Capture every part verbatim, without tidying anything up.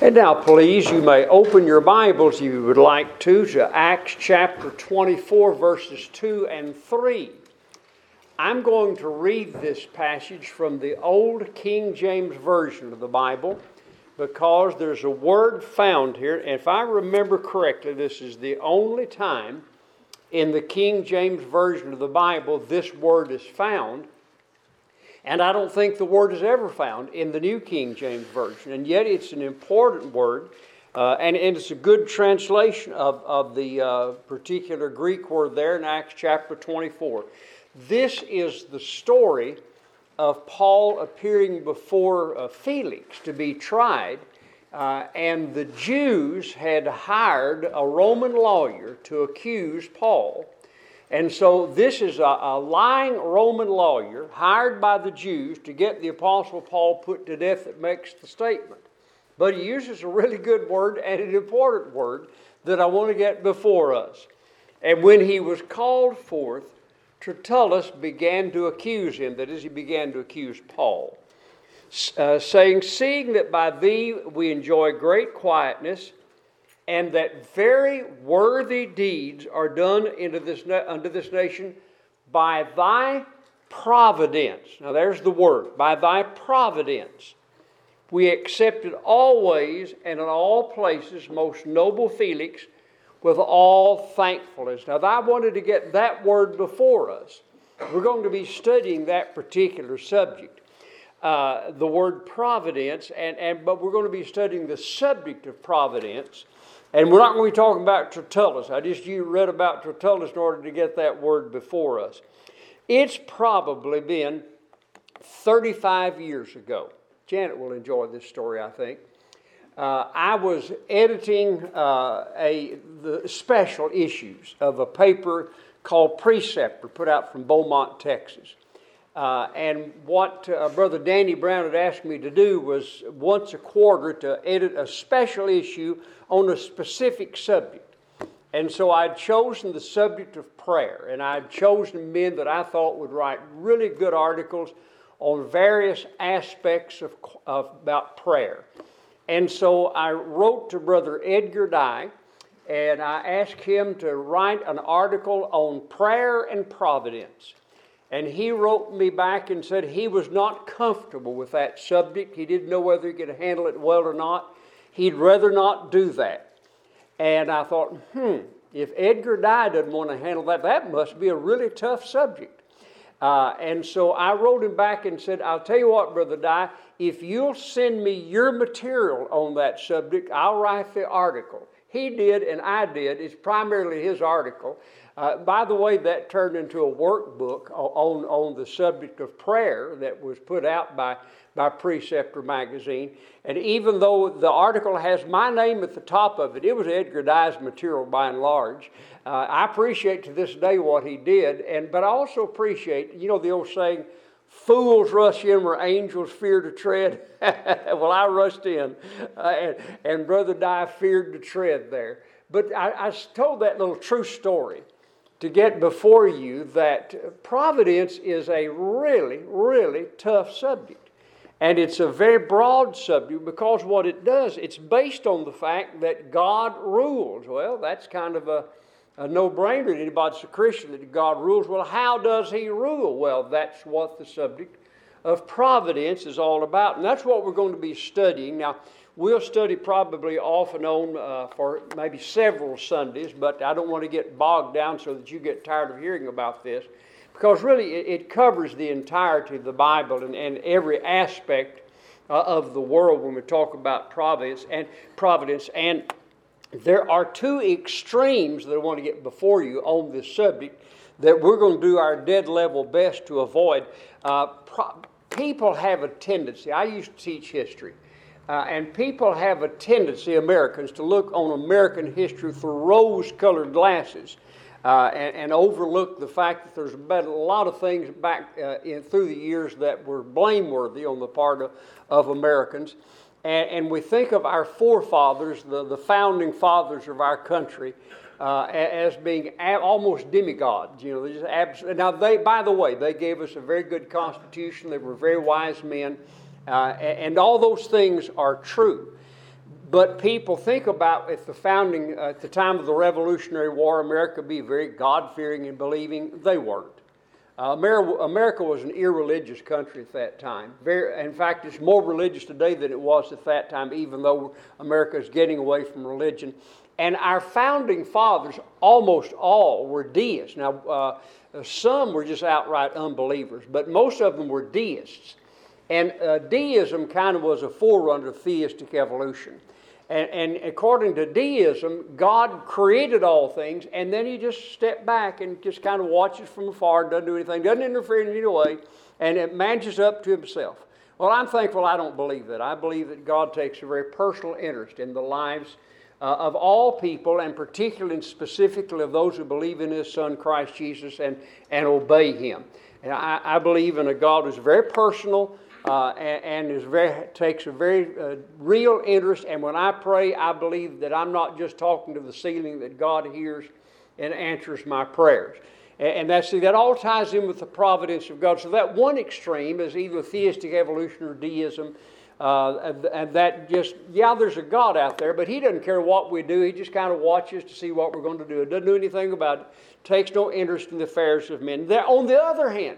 And now, please, you may open your Bibles, if you would like to, to Acts chapter twenty-four, verses two and three. I'm going to read this passage from the Old King James Version of the Bible because there's a word found here. And if I remember correctly, this is the only time in the King James Version of the Bible this word is found. And I don't think the word is ever found in the New King James Version. And yet it's an important word, uh, and, and it's a good translation of, of the uh, particular Greek word there in Acts chapter twenty-four. This is the story of Paul appearing before uh, Felix to be tried, uh, and the Jews had hired a Roman lawyer to accuse Paul. And so this is a, a lying Roman lawyer hired by the Jews to get the Apostle Paul put to death that makes the statement. But he uses a really good word and an important word that I want to get before us. And when he was called forth, Tertullus began to accuse him, that is, he began to accuse Paul, uh, saying, "Seeing that by thee we enjoy great quietness, and that very worthy deeds are done into this unto this nation by thy providence." Now there's the word, by thy providence. "We accepted always and in all places, most noble Felix, with all thankfulness." Now I wanted to get that word before us. We're going to be studying that particular subject. Uh, the word providence, and, and but we're going to be studying the subject of providence. And we're not going to be talking about Tertullus. I just you read about Tertullus in order to get that word before us. It's probably been thirty-five years ago. Janet will enjoy this story, I think. Uh, I was editing uh, a the special issues of a paper called Preceptor, put out from Beaumont, Texas. Uh, and what uh, Brother Danny Brown had asked me to do was once a quarter to edit a special issue on a specific subject. And so I'd chosen the subject of prayer, and I'd chosen men that I thought would write really good articles on various aspects of, of about prayer. And so I wrote to Brother Edgar Dye, and I asked him to write an article on prayer and providence. And he wrote me back and said he was not comfortable with that subject. He didn't know whether he could handle it well or not. He'd rather not do that. And I thought, hmm, if Edgar Dye doesn't want to handle that, that must be a really tough subject. Uh, and so I wrote him back and said, "I'll tell you what, Brother Dye, if you'll send me your material on that subject, I'll write the article." He did, and I did. It's primarily his article. Uh, by the way, that turned into a workbook on, on the subject of prayer that was put out by, by Preceptor magazine. And even though the article has my name at the top of it, it was Edgar Dye's material by and large. Uh, I appreciate to this day what he did, and but I also appreciate, you know the old saying, "Fools rush in where angels fear to tread." Well, I rushed in, uh, and, and Brother Dye feared to tread there. But I, I told that little true story to get before you that providence is a really, really tough subject. And it's a very broad subject because what it does, it's based on the fact that God rules. Well, that's kind of a, a no-brainer to anybody that's a Christian, that God rules. Well, how does He rule? Well, that's what the subject of providence is all about. And that's what we're going to be studying. Now, we'll study probably off and on uh, for maybe several Sundays, but I don't want to get bogged down so that you get tired of hearing about this, because really it, it covers the entirety of the Bible and, and every aspect uh, of the world when we talk about providence and providence. And there are two extremes that I want to get before you on this subject that we're going to do our dead level best to avoid. Uh, pro- people have a tendency, I used to teach history, Uh, and people have a tendency, Americans, to look on American history through rose-colored glasses uh, and, and overlook the fact that there's been a lot of things back uh, in, through the years that were blameworthy on the part of, of Americans. And, and we think of our forefathers, the, the founding fathers of our country, uh, as being ab- almost demigods. You know, they're just abs- now, they, by the way, they gave us a very good Constitution. They were very wise men. Uh, and all those things are true. but people think about at the founding, at the time of the Revolutionary War, America be very God-fearing and believing. They weren't. Uh, America, America was an irreligious country at that time. Very, in fact, it's more religious today than it was at that time, even though America is getting away from religion. And our founding fathers, almost all, were deists. Now, uh, some were just outright unbelievers, but most of them were deists. And uh, deism kind of was a forerunner of theistic evolution. And, and according to deism, God created all things, and then he just stepped back and just kind of watches from afar, doesn't do anything, doesn't interfere in any way, and it manages up to himself. Well, I'm thankful I don't believe that. I believe that God takes a very personal interest in the lives uh, of all people, and particularly and specifically of those who believe in his Son, Christ Jesus, and, and obey him. And I, I believe in a God who's very personal, Uh, and, and is very, takes a very uh, real interest. And when I pray, I believe that I'm not just talking to the ceiling, that God hears and answers my prayers. And, and that's, see, that all ties in with the providence of God. So that one extreme is either theistic evolution or deism. Uh, and, and that just, yeah, there's a God out there, but he doesn't care what we do. He just kind of watches to see what we're going to do. It doesn't do anything about it. Takes no interest in the affairs of men. There, on the other hand,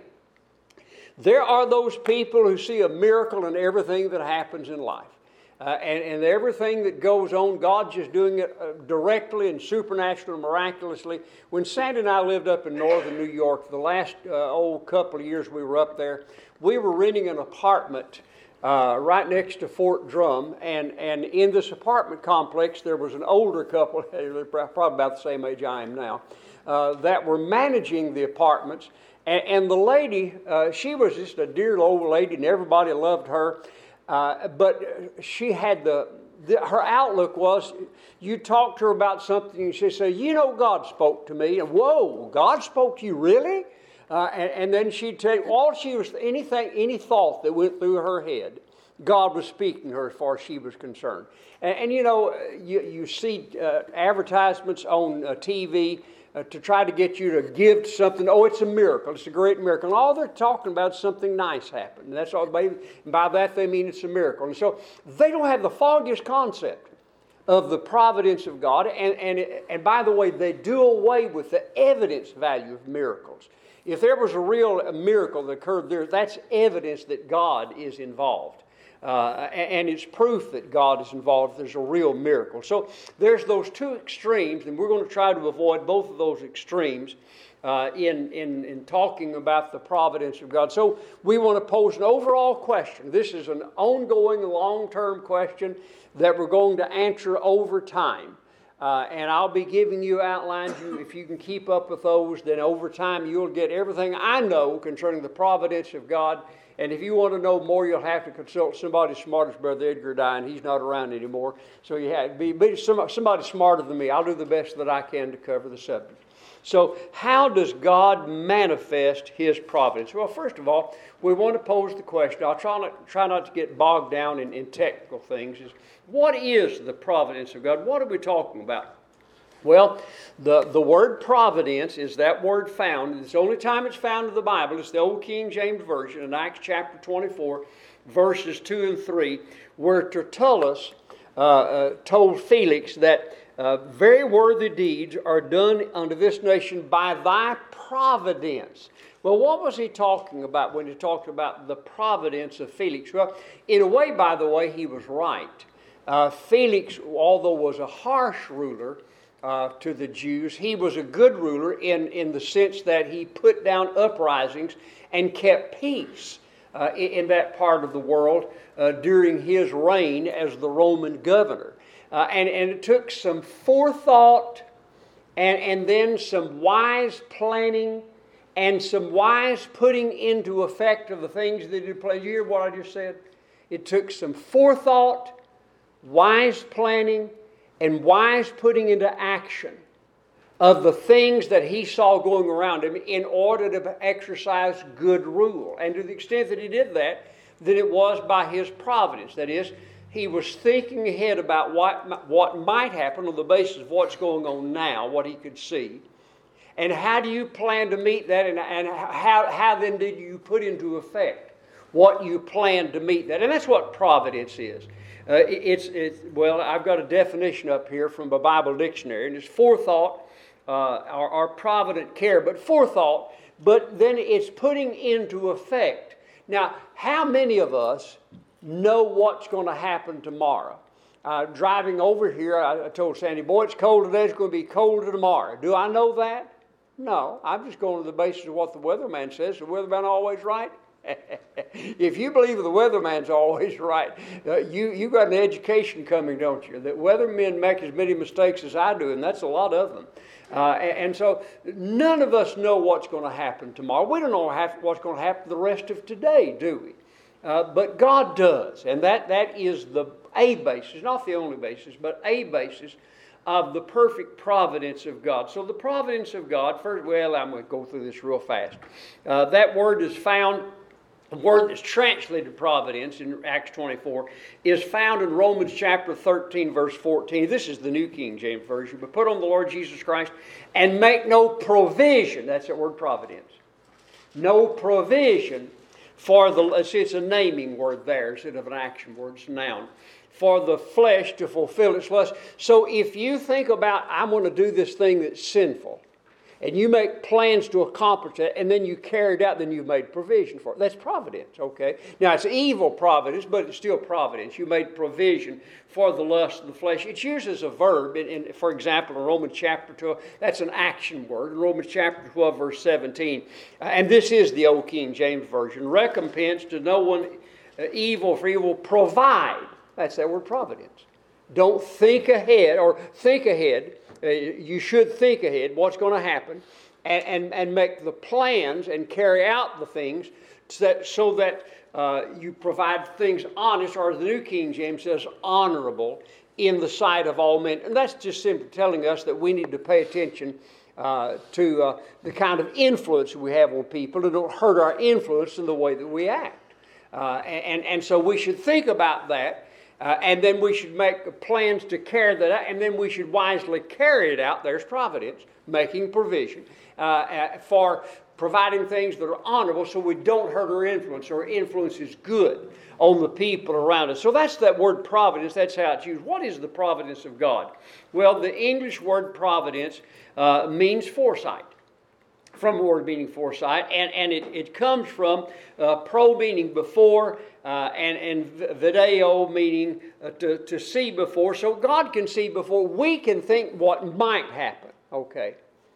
there are those people who see a miracle in everything that happens in life. Uh, and, and everything that goes on, God's just doing it uh, directly and supernaturally and miraculously. When Sandy and I lived up in northern New York, the last uh, old couple of years we were up there, we were renting an apartment uh, right next to Fort Drum. And, and in this apartment complex, there was an older couple, they're probably about the same age I am now, uh, that were managing the apartments. And, and the lady, uh, she was just a dear old lady, and everybody loved her. Uh, but she had the, the, her outlook was, you talk to her about something, and she'd say, you know, God spoke to me. And whoa, God spoke to you, really? Uh, and, and then she'd tell you, all she was, anything, any thought that went through her head, God was speaking to her as far as she was concerned. And, and you know, you, you see uh, advertisements on uh, T V, Uh, to try to get you to give something. Oh, it's a miracle. It's a great miracle. And all they're talking about is something nice happened. And that's all. By, by that they mean it's a miracle. And so they don't have the foggiest concept of the providence of God. And, and, and by the way, they do away with the evidence value of miracles. If there was a real miracle that occurred there, that's evidence that God is involved. Uh, and it's proof that God is involved if there's a real miracle. So there's those two extremes, and we're going to try to avoid both of those extremes uh, in, in, in talking about the providence of God. So we want to pose an overall question. This is an ongoing, long-term question that we're going to answer over time. Uh, and I'll be giving you outlines. If you can keep up with those, then over time you'll get everything I know concerning the providence of God. And if you want to know more, you'll have to consult somebody as smart as Brother Edgar Dye, and he's not around anymore. So you have to be, be somebody smarter than me. I'll do the best that I can to cover the subject. So how does God manifest his providence? Well, first of all, we want to pose the question. I'll try not, try not to get bogged down in, in technical things. Is what is the providence of God? What are we talking about? Well, the, the word providence is that word found. It's the only time it's found in the Bible. It's the old King James Version in Acts chapter twenty-four, verses two and three, where Tertullus uh, uh, told Felix that uh, very worthy deeds are done unto this nation by thy providence. Well, what was he talking about when he talked about the providence of Felix? Well, in a way, by the way, he was right. Uh, Felix, although was a harsh ruler, Uh, to the Jews, he was a good ruler in, in the sense that he put down uprisings and kept peace uh, in, in that part of the world uh, during his reign as the Roman governor. Uh, and, and it took some forethought and, and then some wise planning and some wise putting into effect of the things that he planned. You hear what I just said? It took some forethought, wise planning, and wise putting into action of the things that he saw going around him in order to exercise good rule. And to the extent that he did that, then it was by his providence. That is, he was thinking ahead about what, what might happen on the basis of what's going on now, what he could see. And how do you plan to meet that, and, and how, how then did you put into effect what you plan to meet that. And that's what providence is. Uh, it, it's, it's, well, I've got a definition up here from the Bible dictionary, and it's forethought, uh, or, or provident care, but forethought, but then it's putting into effect. Now, how many of us know what's going to happen tomorrow? Uh, driving over here, I, I told Sandy, boy, it's cold today, it's going to be colder tomorrow. Do I know that? No, I'm just going to the basis of what the weatherman says. The weatherman always right? If you believe the weatherman's always right, uh, you, you got an education coming, don't you? That weathermen make as many mistakes as I do, and that's a lot of them. Uh, and, and so none of us know what's going to happen tomorrow. We don't know have, what's going to happen the rest of today, do we? Uh, but God does, and that, that is the a basis, not the only basis, but a basis of the perfect providence of God. So the providence of God, first, well, I'm going to go through this real fast. Uh, that word is found, the word that's translated providence in Acts twenty-four is found in Romans chapter thirteen, verse fourteen. This is the New King James Version. But put on the Lord Jesus Christ and make no provision. That's that word providence. No provision for the, see, it's a naming word there instead of an action word, it's a noun. For the flesh to fulfill its lust. So if you think about, I'm going to do this thing that's sinful, and you make plans to accomplish it, and then you carry it out, then you've made provision for it. That's providence, okay? Now, it's evil providence, but it's still providence. You made provision for the lust of the flesh. It's used as a verb. In, in, for example, in Romans chapter twelve, that's an action word. In Romans chapter twelve, verse seventeen, uh, and this is the Old King James Version, recompense to no one uh, evil for evil, provide. That's that word providence. Don't think ahead, or think ahead. Uh, you should think ahead what's going to happen and, and, and make the plans and carry out the things so that, so that uh, you provide things honest, or as the New King James says, honorable in the sight of all men. And that's just simply telling us that we need to pay attention uh, to uh, the kind of influence we have on people and don't hurt our influence in the way that we act. Uh, and, and so we should think about that. Uh, and then we should make plans to carry that out, and then we should wisely carry it out. There's providence, making provision uh, uh, for providing things that are honorable so we don't hurt our influence. Our influence is good on the people around us. So that's that word providence. That's how it's used. What is the providence of God? Well, the English word providence uh, means foresight. From the word meaning foresight, and, and it, it comes from uh, pro meaning before, uh, and, and video meaning uh, to, to see before. So God can see before. We can think what might happen, okay?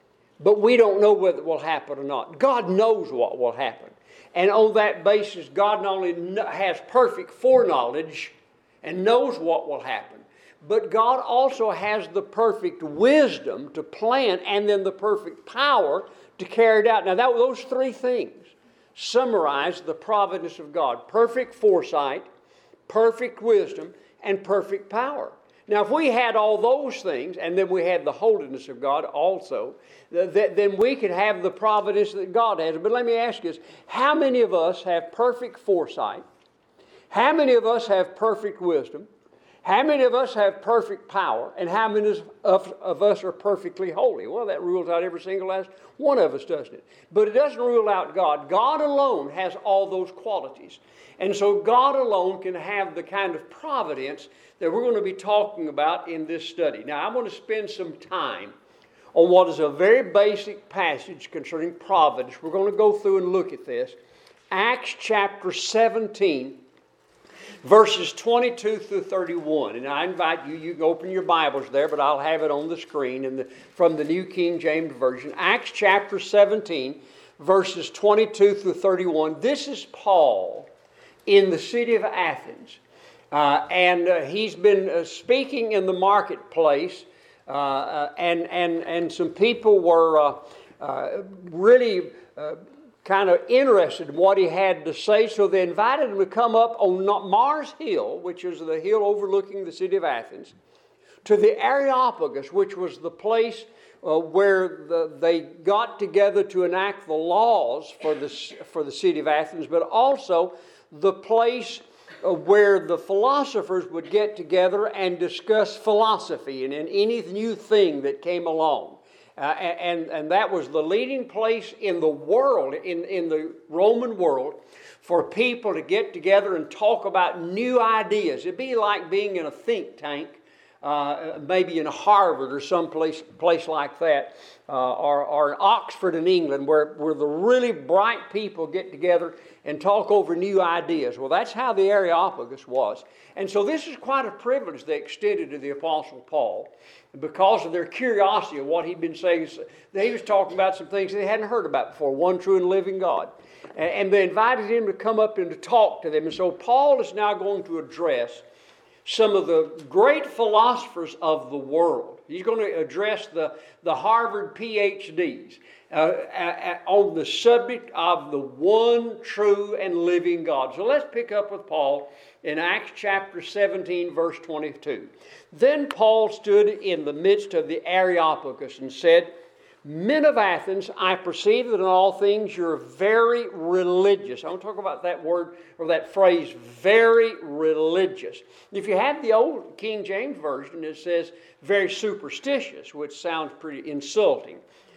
But we don't know whether it will happen or not. God knows what will happen. And on that basis, God not only has perfect foreknowledge and knows what will happen, but God also has the perfect wisdom to plan and then the perfect power to carry it out. Now, that, those three things summarize the providence of God. Perfect foresight, perfect wisdom, and perfect power. Now, if we had all those things, and then we had the holiness of God also, th- th- then we could have the providence that God has. But let me ask you this. How many of us have perfect foresight? How many of us have perfect wisdom? How many of us have perfect power? And how many of, of us are perfectly holy? Well, that rules out every single last one of us, doesn't it? But it doesn't rule out God. God alone has all those qualities. And so God alone can have the kind of providence that we're going to be talking about in this study. Now, I'm going to spend some time on what is a very basic passage concerning providence. We're going to go through and look at this. Acts chapter seventeen. Verses twenty-two through thirty-one. And I invite you, you can open your Bibles there, but I'll have it on the screen in the, from the New King James Version. Acts chapter seventeen, verses twenty-two through thirty-one. This is Paul in the city of Athens. Uh, and uh, he's been uh, speaking in the marketplace, uh, uh, and, and, and some people were uh, uh, really... Uh, kind of interested in what he had to say, so they invited him to come up on Mars Hill, which is the hill overlooking the city of Athens, to the Areopagus, which was the place uh, where the, they got together to enact the laws for the, for the city of Athens, but also the place uh, where the philosophers would get together and discuss philosophy and, and any new thing that came along. Uh, and, and that was the leading place in the world, in, in the Roman world, for people to get together and talk about new ideas. It'd be like being in a think tank, uh, maybe in Harvard or some place, place like that, uh, or, or in Oxford in England, where, where the really bright people get together and talk over new ideas. Well, that's how the Areopagus was. And so this is quite a privilege they extended to the Apostle Paul because of their curiosity of what he'd been saying. He was talking about some things they hadn't heard about before, one true and living God. And they invited him to come up and to talk to them. And so Paul is now going to address some of the great philosophers of the world. He's going to address the, the Harvard P H Ds uh, on the subject of the one true and living God. So let's pick up with Paul in Acts chapter seventeen, verse twenty-two. Then Paul stood in the midst of the Areopagus and said, "Men of Athens, I perceive that in all things you're very religious." I want to talk about that word or that phrase, very religious. If you have the old King James Version, it says very superstitious, which sounds pretty insulting.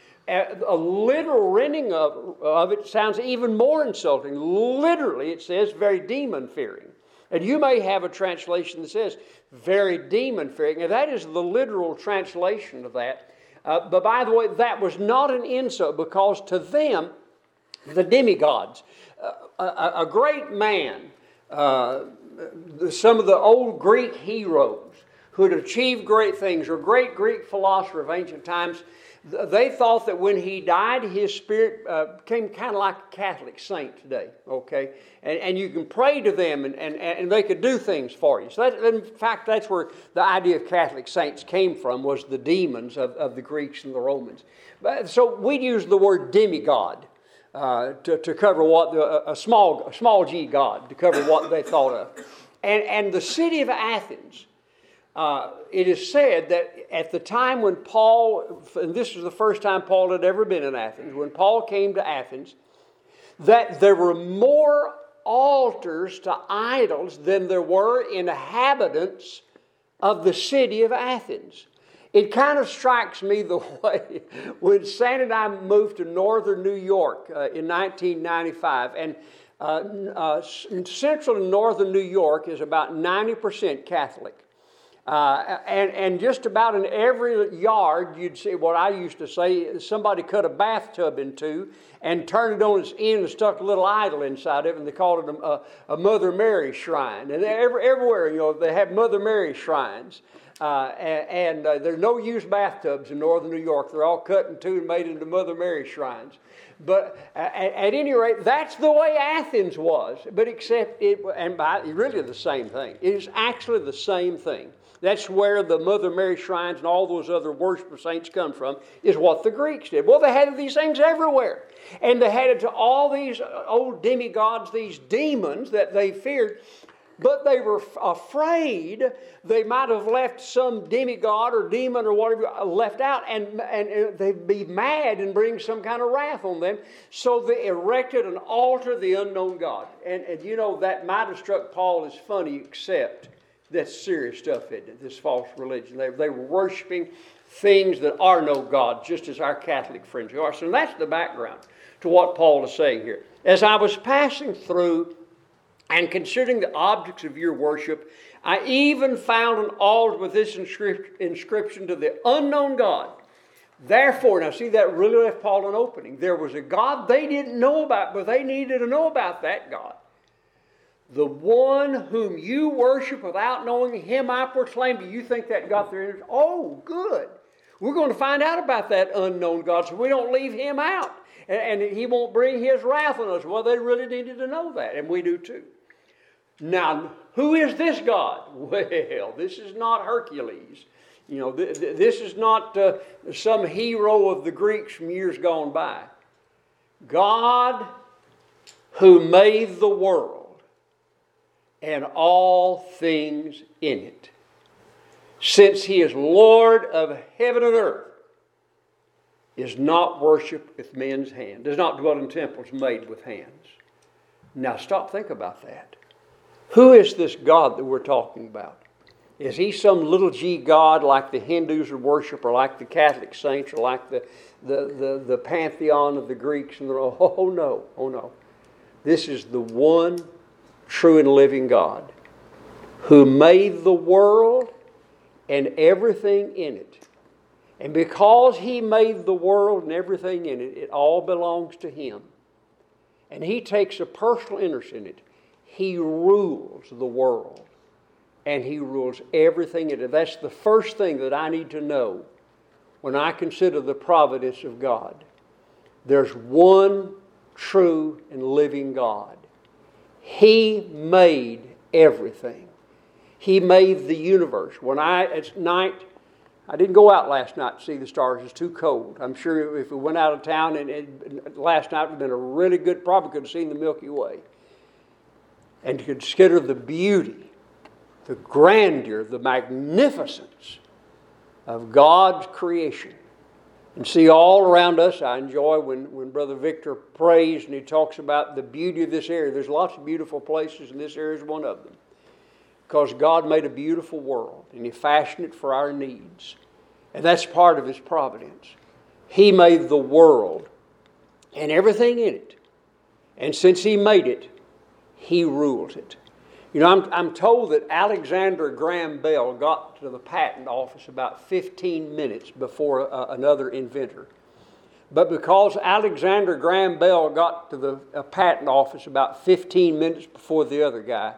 A literal rendering of, of it sounds even more insulting. Literally, it says very demon-fearing. And you may have a translation that says very demon-fearing, and that is the literal translation of that. Uh, but by the way, that was not an insult, because to them, the demigods, uh, a, a great man, uh, some of the old Greek heroes who had achieved great things, or great Greek philosopher of ancient times, they thought that when he died, his spirit uh, became kind of like a Catholic saint today, okay? And, and you can pray to them, and, and, and they could do things for you. So that, in fact, that's where the idea of Catholic saints came from, was the demons of, of the Greeks and the Romans. But, so we'd use the word demigod uh, to, to cover what, the, a, small, a small g god, to cover what they thought of. And, and the city of Athens, Uh, it is said that at the time when Paul, and this was the first time Paul had ever been in Athens, when Paul came to Athens, that there were more altars to idols than there were inhabitants of the city of Athens. It kind of strikes me the way when Sand and I moved to northern New York uh, in nineteen ninety-five, and uh, uh, central and northern New York is about ninety percent Catholic. Uh, and, and just about in every yard, you'd see what I used to say, somebody cut a bathtub in two and turned it on its end and stuck a little idol inside of it, and they called it a, a Mother Mary shrine. And every, everywhere, you know, they have Mother Mary shrines. Uh, and and uh, there are no used bathtubs in northern New York. They're all cut in two and made into Mother Mary shrines. But at, at any rate, that's the way Athens was. But except, it, and by really the same thing. It is actually the same thing. That's where the Mother Mary shrines and all those other worship of saints come from, is what the Greeks did. Well, they had these things everywhere. And they had it to all these old demigods, these demons that they feared. But they were afraid they might have left some demigod or demon or whatever left out, and, and they'd be mad and bring some kind of wrath on them. So they erected an altar to the unknown God. And, and you know, that might have struck Paul as funny, except that's serious stuff, isn't it? This false religion. They, they were worshiping things that are no God, just as our Catholic friends are. So that's the background to what Paul is saying here. As I was passing through and considering the objects of your worship, I even found an altar with this inscription to the unknown God. Therefore, now see, that really left Paul an opening. There was a God they didn't know about, but they needed to know about that God. The one whom you worship without knowing him I proclaim. Do you think that got their interest? Oh, good. We're going to find out about that unknown God so we don't leave him out. And, and he won't bring his wrath on us. Well, they really needed to know that, and we do too. Now, who is this God? Well, this is not Hercules. You know, th- th- this is not uh, some hero of the Greeks from years gone by. God who made the world and all things in it, since he is Lord of heaven and earth, is not worshipped with men's hands, does not dwell in temples made with hands. Now stop, think about that. Who is this God that we're talking about? Is he some little g God like the Hindus would worship, or like the Catholic saints, or like the, the, the, the pantheon of the Greeks? And the, oh no, oh no. This is the one true and living God who made the world and everything in it. And because he made the world and everything in it, it all belongs to him. And he takes a personal interest in it. He rules the world. And he rules everything in it. That's the first thing that I need to know when I consider the providence of God. There's one true and living God. He made everything. He made the universe. When I, at night, I didn't go out last night to see the stars. It's too cold. I'm sure if we went out of town and, and last night would have been a really good, probably could have seen the Milky Way. And to consider the beauty, the grandeur, the magnificence of God's creation. And see all around us. I enjoy when, when Brother Victor prays and he talks about the beauty of this area. There's lots of beautiful places, and this area is one of them. Because God made a beautiful world and he fashioned it for our needs. And that's part of his providence. He made the world and everything in it. And since he made it, he rules it. You know, I'm, I'm told that Alexander Graham Bell got to the patent office about fifteen minutes before uh, another inventor. But because Alexander Graham Bell got to the uh, patent office about fifteen minutes before the other guy,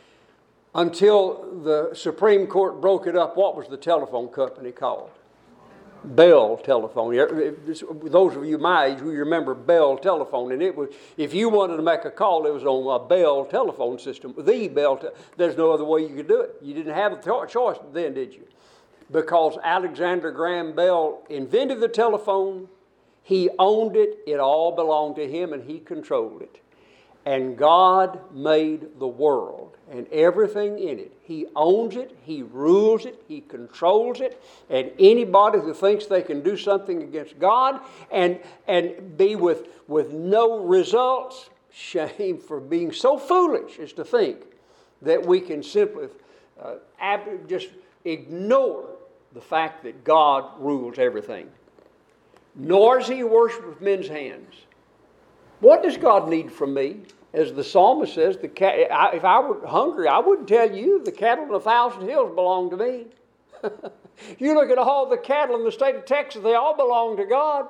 until the Supreme Court broke it up, what was the telephone company called? Bell Telephone. Those of you my age, we remember Bell Telephone, and it was, if you wanted to make a call, it was on a Bell telephone system. The Bell. Te- There's no other way you could do it. You didn't have a choice then, did you? Because Alexander Graham Bell invented the telephone, he owned it. It all belonged to him, and he controlled it. And God made the world and everything in it. He owns it, he rules it, he controls it. And anybody who thinks they can do something against God and, and be with, with no results, shame for being so foolish as to think that we can simply uh, ab- just ignore the fact that God rules everything. Nor is he worshipped with men's hands. What does God need from me? As the psalmist says, the cat, if I were hungry, I wouldn't tell you the cattle in a thousand hills belong to me. You look at all the cattle in the state of Texas, they all belong to God.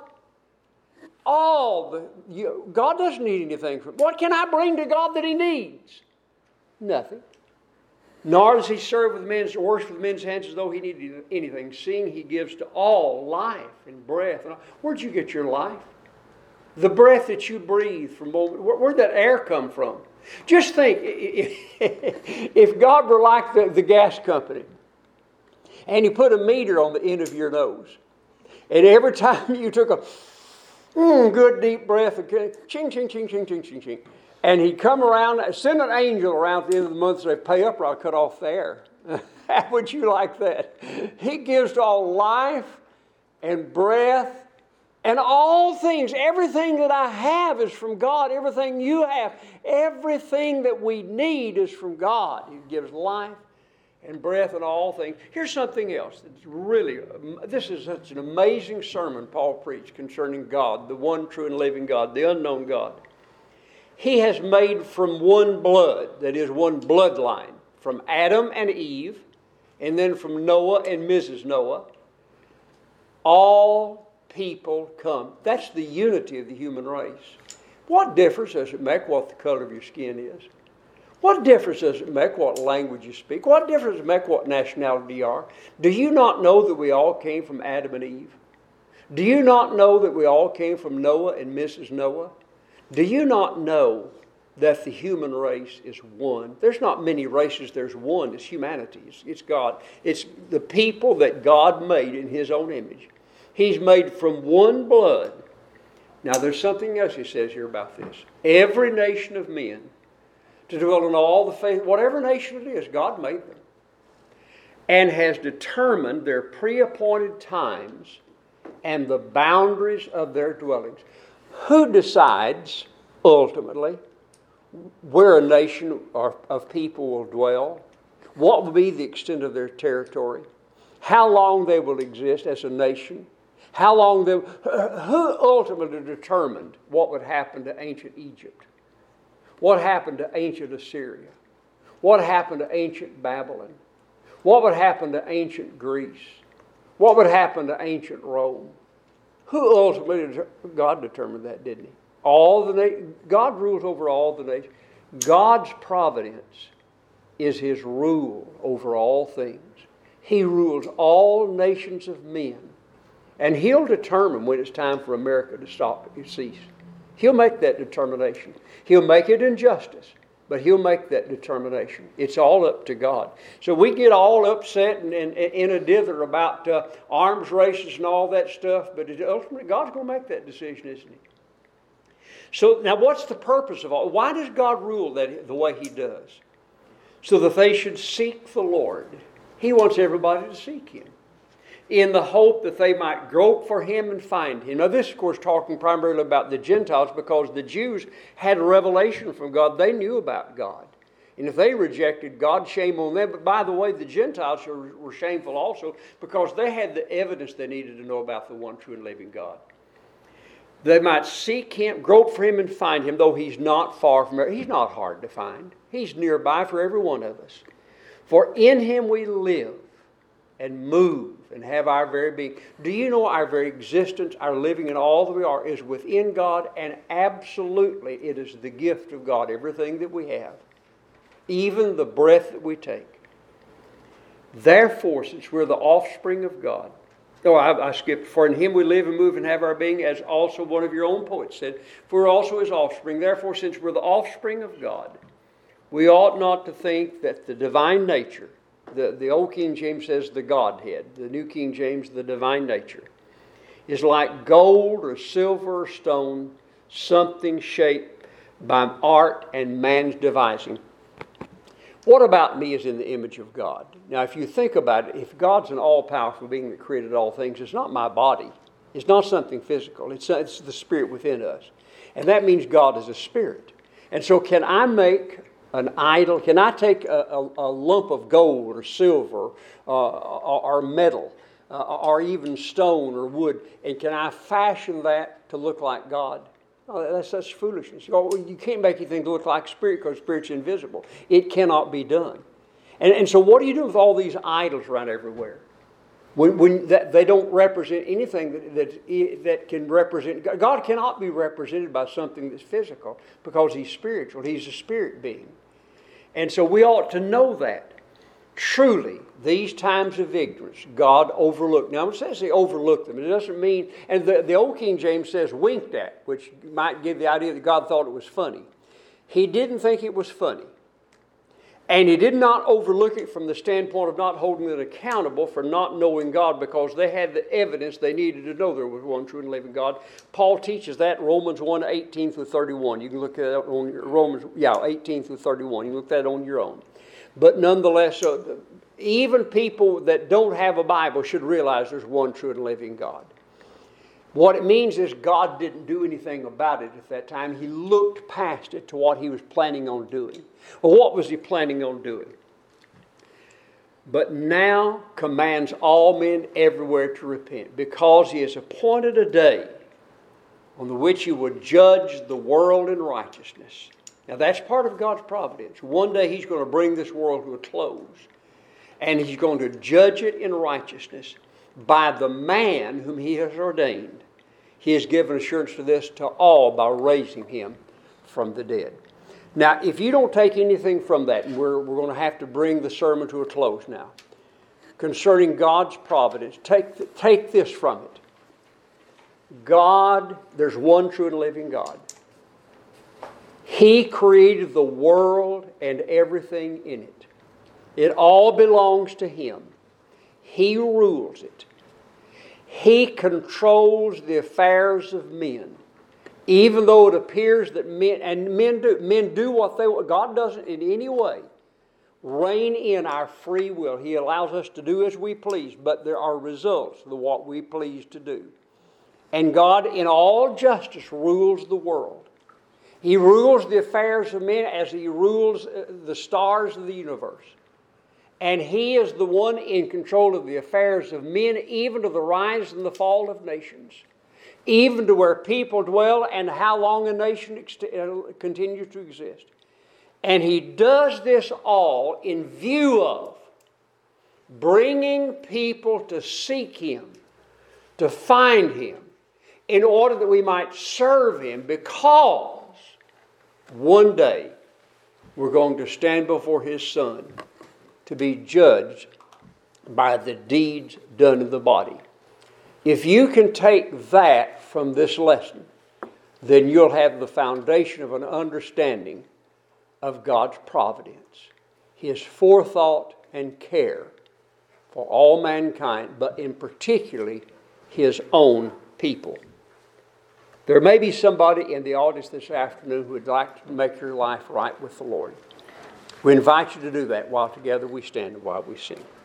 All the, you, God doesn't need anything from. What can I bring to God that he needs? Nothing. Nor does he serve with men's, or worship with men's hands as though he needed anything, seeing he gives to all life and breath. Where'd you get your life? The breath that you breathe from, where, where'd that air come from? Just think, if God were like the, the gas company, and he put a meter on the end of your nose, and every time you took a mm, good deep breath, ching, ching, ching, ching, ching, ching, ching, and he'd come around, send an angel around at the end of the month and say, pay up or I'll cut off the air. How would you like that? He gives to all life and breath. And all things, everything that I have is from God. Everything you have, everything that we need is from God. He gives life and breath and all things. Here's something else that's really, this is such an amazing sermon Paul preached concerning God, the one true and living God, the unknown God. He has made from one blood, that is one bloodline, from Adam and Eve, and then from Noah and Missus Noah, all people come. That's the unity of the human race. What difference does it make what the color of your skin is? What difference does it make what language you speak? What difference does it make what nationality you are? Do you not know that we all came from Adam and Eve? Do you not know that we all came from Noah and Missus Noah? Do you not know that the human race is one? There's not many races, there's one. It's humanity. It's, it's God. It's the people that God made in his own image. He's made from one blood. Now there's something else he says here about this. Every nation of men to dwell in all the faith, whatever nation it is, God made them. And has determined their pre-appointed times and the boundaries of their dwellings. Who decides, ultimately, where a nation or of people will dwell? what will be the extent of their territory, how long they will exist as a nation, how long they, who ultimately determined what would happen to ancient Egypt, what happened to ancient Assyria, what happened to ancient Babylon, what would happen to ancient Greece, what would happen to ancient Rome. Who ultimately, God determined that, didn't he? All the na- God rules over all the nations. God's providence is his rule over all things. He rules all nations of men. And he'll determine when it's time for America to stop and cease. He'll make that determination. He'll make it in justice, but he'll make that determination. It's all up to God. So we get all upset and, and, and in a dither about uh, arms races and all that stuff, but it, ultimately God's going to make that decision, isn't he? So now what's the purpose of all? Why does God rule that the way he does? So that they should seek the Lord. He wants everybody to seek him, in the hope that they might grope for him and find him. Now this, of course, talking primarily about the Gentiles, because the Jews had a revelation from God. They knew about God. And if they rejected God, shame on them. But by the way, the Gentiles were, were shameful also, because they had the evidence they needed to know about the one true and living God. They might seek him, grope for him and find him, though he's not far from here. He's not hard to find. He's nearby for every one of us. For in him we live and move and have our very being. Do you know our very existence, our living, and all that we are is within God, and absolutely it is the gift of God, everything that we have, even the breath that we take. Therefore, since we're the offspring of God, oh, I, I skipped. For in him we live and move and have our being, as also one of your own poets said, for we're also his offspring. Therefore, since we're the offspring of God, we ought not to think that the divine nature, the, the old King James says the Godhead, the New King James, the divine nature, is like gold or silver or stone, something shaped by art and man's devising. What about me is in the image of God? Now, if you think about it, if God's an all-powerful being that created all things, it's not my body. It's not something physical. It's, it's the spirit within us. And that means God is a spirit. And so can I make an idol? Can I take a, a, a lump of gold or silver uh, or, or metal uh, or even stone or wood, and can I fashion that to look like God? Oh, that's such foolishness. Oh, you can't make anything look like spirit because spirit's invisible. It cannot be done. And, and so what do you do with all these idols around everywhere? When, when that, they don't represent anything that, that, that can represent... God cannot be represented by something that's physical because he's spiritual. He's a spirit being. And so we ought to know that. Truly, these times of ignorance, God overlooked. Now, it says he overlooked them. It doesn't mean... And the, the old King James says winked at, which might give the idea that God thought it was funny. He didn't think it was funny. And he did not overlook it from the standpoint of not holding it accountable for not knowing God, because they had the evidence they needed to know there was one true and living God. Paul teaches that in Romans one, eighteen through thirty-one. You can look at that on your, Romans, yeah, eighteen through thirty-one. You can look at that on your own. But nonetheless, uh, even people that don't have a Bible should realize there's one true and living God. What it means is God didn't do anything about it at that time. He looked past it to what he was planning on doing. Well, what was he planning on doing? But now commands all men everywhere to repent, because he has appointed a day on the which he would judge the world in righteousness. Now that's part of God's providence. One day he's going to bring this world to a close, and he's going to judge it in righteousness by the man whom he has ordained. He has given assurance to this to all by raising him from the dead. Now, if you don't take anything from that, and we're, we're going to have to bring the sermon to a close now, concerning God's providence, take, take this from it. God, there's one true and living God. He created the world and everything in it. It all belongs to him. He rules it. He controls the affairs of men. Even though it appears that men, and men do, men do what they want. God doesn't in any way rein in our free will. He allows us to do as we please, but there are results to what we please to do. And God, in all justice, rules the world. He rules the affairs of men as he rules the stars of the universe. And He is the one in control of the affairs of men, even to the rise and the fall of nations, even to where people dwell and how long a nation ex- uh, continues to exist. And He does this all in view of bringing people to seek Him, to find Him, in order that we might serve Him, because one day we're going to stand before His Son to be judged by the deeds done in the body. If you can take that from this lesson, then you'll have the foundation of an understanding of God's providence, His forethought and care for all mankind, but in particularly His own people. There may be somebody in the audience this afternoon who would like to make your life right with the Lord. We invite you to do that while together we stand and while we sing.